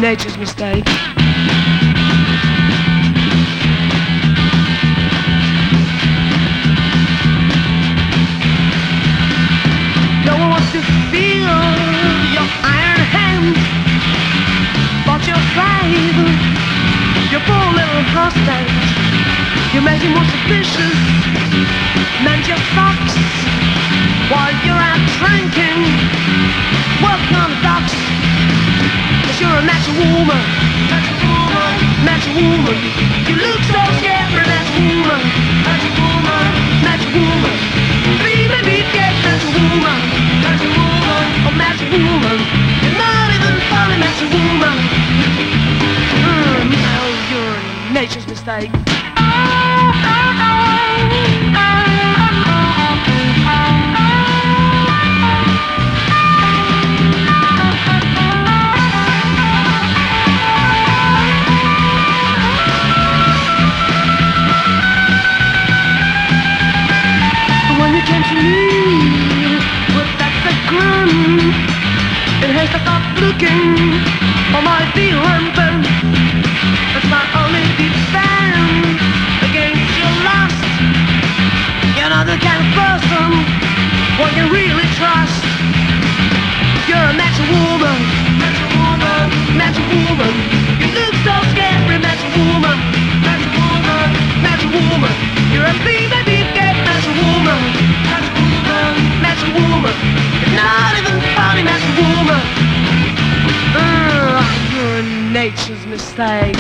nature's mistake. No one wants to feel your iron hand, but you're afraid. Your poor little hostage, you make him more suspicious. Mend your socks while you're out drinking. Work on the docks, 'cause you're a natural woman. Natural woman, natural woman. You look so scary, natural woman. Natural woman, natural woman. Baby, get natural woman. Natural woman, oh natural woman. You're not even funny, natural woman. Oh, you're nature's mistake. When you came to me with that fake grin, it has to stop looking for my dear rampant. That's my only defense against your lust. You're not the kind of person one can really trust. You're a natural woman, natural woman, natural woman. You look so scary, natural woman, natural woman, natural woman. You're a baby, get natural woman, natural woman, natural woman. You're not even funny, natural woman. You're a nature's mistake.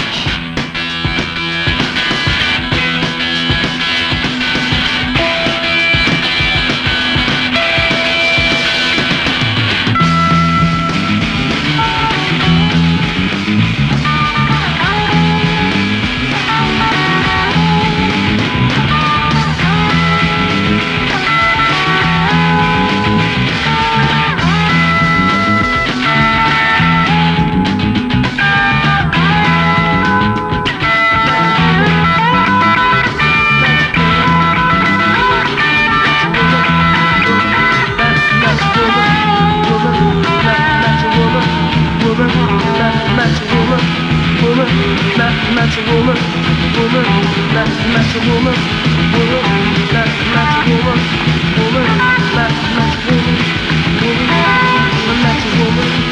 Natural woman, woman, natural woman, woman, natural woman, woman, natural woman, woman, natural woman.